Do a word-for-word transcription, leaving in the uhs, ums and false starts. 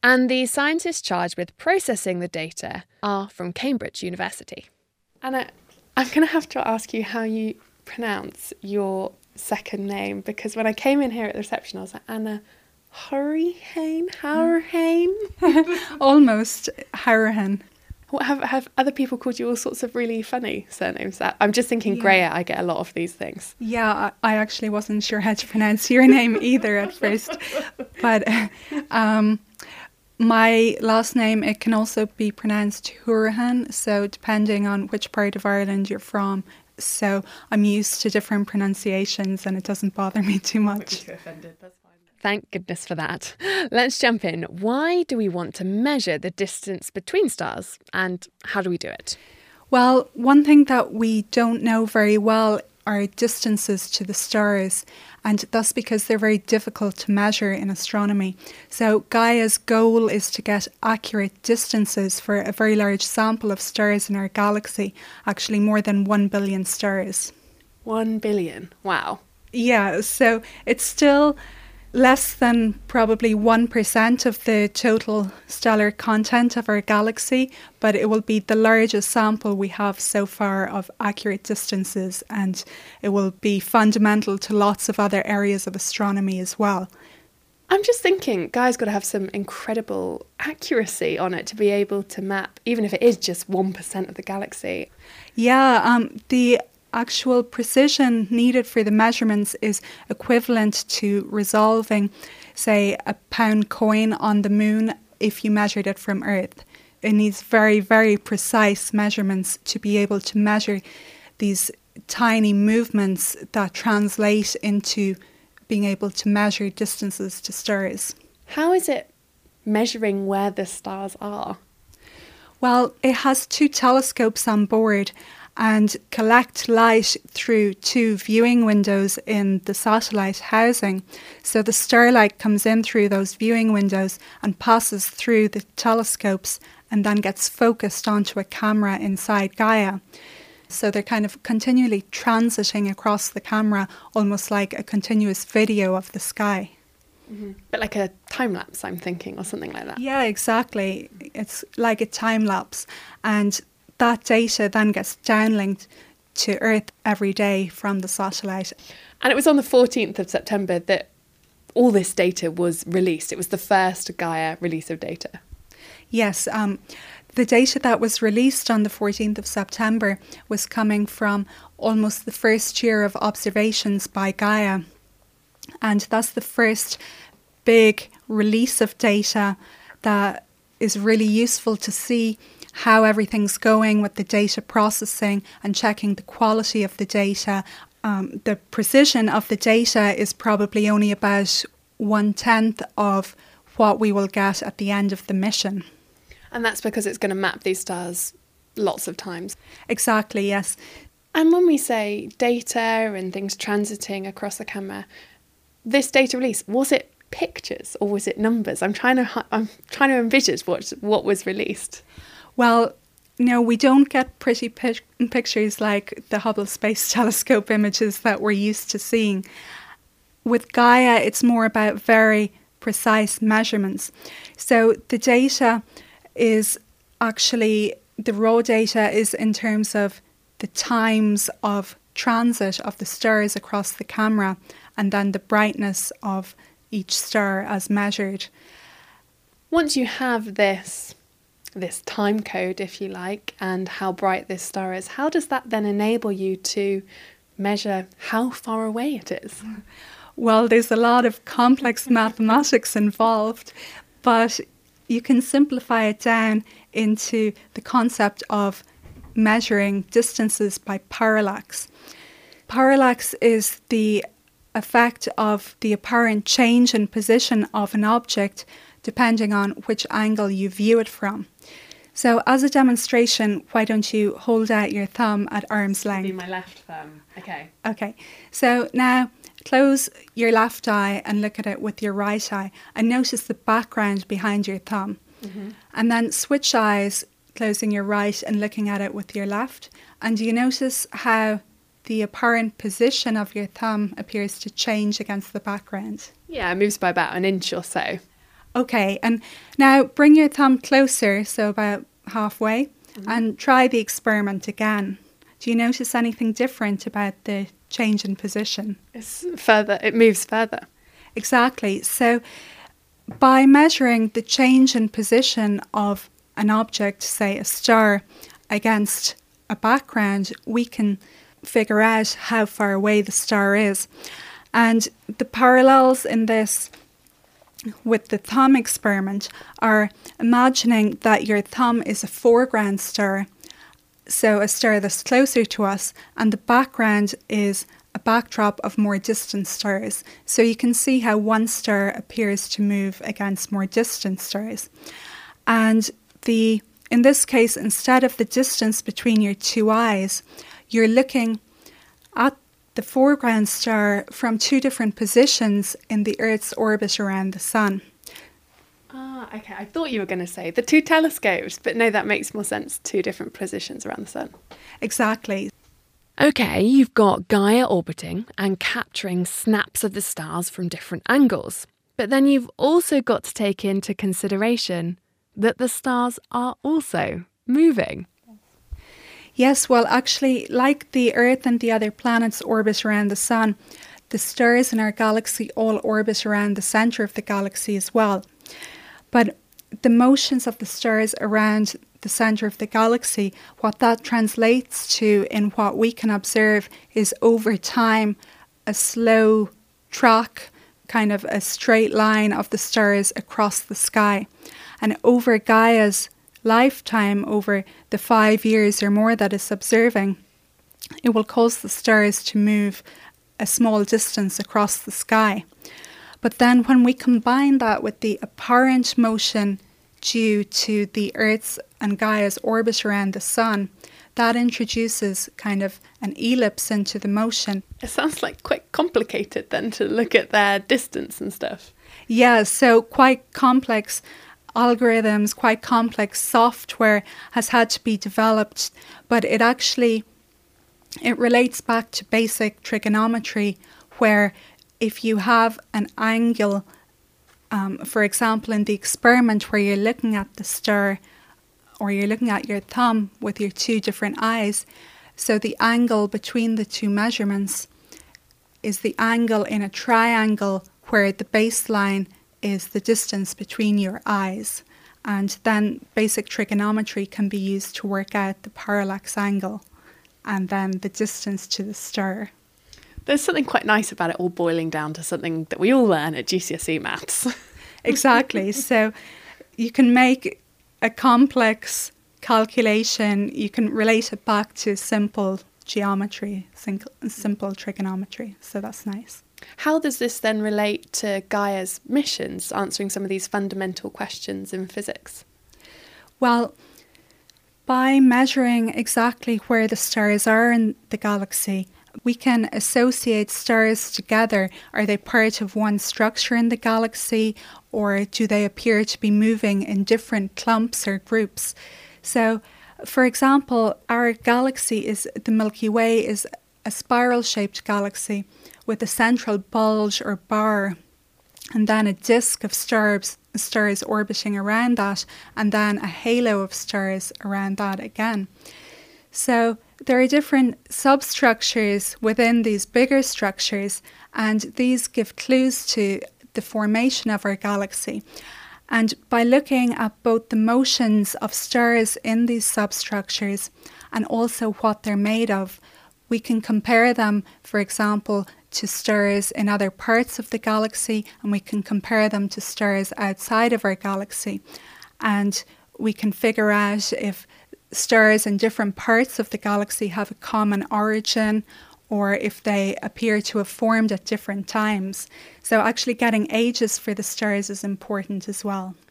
And the scientists charged with processing the data are from Cambridge University. Anna, I'm going to have to ask you how you pronounce your second name, because when I came in here at the reception, I was like, Anna Hourihan? Hourihan? Almost Hourihan. What, have, have other people called you all sorts of really funny surnames? I'm just thinking yeah. Greya, I get a lot of these things. Yeah, I, I actually wasn't sure how to pronounce your name either at first. But um, my last name, it can also be pronounced Hourihan, so depending on which part of Ireland you're from. So I'm used to different pronunciations and it doesn't bother me too much. Too offended, that's fine. Thank goodness for that. Let's jump in. Why do we want to measure the distance between stars and how do we do it? Well, one thing that we don't know very well are distances to the stars, and that's because they're very difficult to measure in astronomy. So Gaia's goal is to get accurate distances for a very large sample of stars in our galaxy, actually more than one billion stars. One billion? Wow. Yeah, so it's still less than probably one percent of the total stellar content of our galaxy, but it will be the largest sample we have so far of accurate distances, and it will be fundamental to lots of other areas of astronomy as well. I'm just thinking, Gaia's got to have some incredible accuracy on it to be able to map, even if it is just one percent of the galaxy. Yeah, um, the actual precision needed for the measurements is equivalent to resolving, say, a pound coin on the moon if you measured it from Earth. It needs very, very precise measurements to be able to measure these tiny movements that translate into being able to measure distances to stars. How is it measuring where the stars are? Well, it has two telescopes on board and collect light through two viewing windows in the satellite housing. So the starlight comes in through those viewing windows and passes through the telescopes and then gets focused onto a camera inside Gaia. So they're kind of continually transiting across the camera, almost like a continuous video of the sky. Mm-hmm. But like a time lapse, I'm thinking, or something like that. Yeah, exactly. It's like a time lapse. And that data then gets downlinked to Earth every day from the satellite. And it was on the fourteenth of September that all this data was released. It was the first Gaia release of data. Yes, um, the data that was released on the fourteenth of September was coming from almost the first year of observations by Gaia. And that's the first big release of data that is really useful to see how everything's going with the data processing and checking the quality of the data. Um, the precision of the data is probably only about one-tenth of what we will get at the end of the mission. And that's because it's going to map these stars lots of times. Exactly, yes. And when we say data and things transiting across the camera, this data release, was it pictures or was it numbers? I'm trying to I'm trying to envision what what was released. Well, no, we don't get pretty pic- pictures like the Hubble Space Telescope images that we're used to seeing. With Gaia, it's more about very precise measurements. So the data is actually, the raw data is in terms of the times of transit of the stars across the camera and then the brightness of each star as measured. Once you have this this time code, if you like, and how bright this star is, how does that then enable you to measure how far away it is? Well, there's a lot of complex mathematics involved, but you can simplify it down into the concept of measuring distances by parallax. Parallax is the effect of the apparent change in position of an object depending on which angle you view it from. So as a demonstration, why don't you hold out your thumb at arm's length? Be my left thumb. Okay. Okay. So now close your left eye and look at it with your right eye and notice the background behind your thumb. Mm-hmm. And then switch eyes, closing your right and looking at it with your left. And do you notice how the apparent position of your thumb appears to change against the background? Yeah, it moves by about an inch or so. Okay, and now bring your thumb closer, so about halfway, mm-hmm. and try the experiment again. Do you notice anything different about the change in position? It's further, it moves further. Exactly. So by measuring the change in position of an object, say a star, against a background, we can figure out how far away the star is. And the parallels in this with the thumb experiment are imagining that your thumb is a foreground star, so a star that's closer to us, and the background is a backdrop of more distant stars. So you can see how one star appears to move against more distant stars. And the in this case, instead of the distance between your two eyes, you're looking at the foreground star from two different positions in the Earth's orbit around the Sun. Ah, okay. I thought you were going to say the two telescopes, but no, that makes more sense. Two different positions around the Sun. Exactly. Okay, you've got Gaia orbiting and capturing snaps of the stars from different angles. But then you've also got to take into consideration that the stars are also moving. Yes, well, actually, like the Earth and the other planets orbit around the Sun, the stars in our galaxy all orbit around the centre of the galaxy as well. But the motions of the stars around the centre of the galaxy, what that translates to in what we can observe is over time a slow track, kind of a straight line of the stars across the sky. And over Gaia's lifetime, over the five years or more that it's observing, it will cause the stars to move a small distance across the sky. But then when we combine that with the apparent motion due to the Earth's and Gaia's orbit around the Sun, that introduces kind of an ellipse into the motion. It sounds like quite complicated then to look at their distance and stuff. Yeah, so quite complex algorithms, quite complex software has had to be developed, but it actually, it relates back to basic trigonometry, where if you have an angle, um, for example, in the experiment where you're looking at the star or you're looking at your thumb with your two different eyes, so the angle between the two measurements is the angle in a triangle where the baseline is the distance between your eyes. And then basic trigonometry can be used to work out the parallax angle and then the distance to the star. There's something quite nice about it all boiling down to something that we all learn at G C S E maths. Exactly. So you can make a complex calculation, you can relate it back to simple geometry, simple trigonometry. So that's nice. How does this then relate to Gaia's missions, answering some of these fundamental questions in physics? Well, by measuring exactly where the stars are in the galaxy, we can associate stars together. Are they part of one structure in the galaxy, or do they appear to be moving in different clumps or groups? So, for example, our galaxy is the Milky Way is a spiral-shaped galaxy with a central bulge or bar, and then a disk of stars, stars orbiting around that, and then a halo of stars around that again. So there are different substructures within these bigger structures, and these give clues to the formation of our galaxy. And by looking at both the motions of stars in these substructures and also what they're made of, we can compare them, for example, to stars in other parts of the galaxy, and we can compare them to stars outside of our galaxy. And we can figure out if stars in different parts of the galaxy have a common origin, or if they appear to have formed at different times. So actually getting ages for the stars is important as well.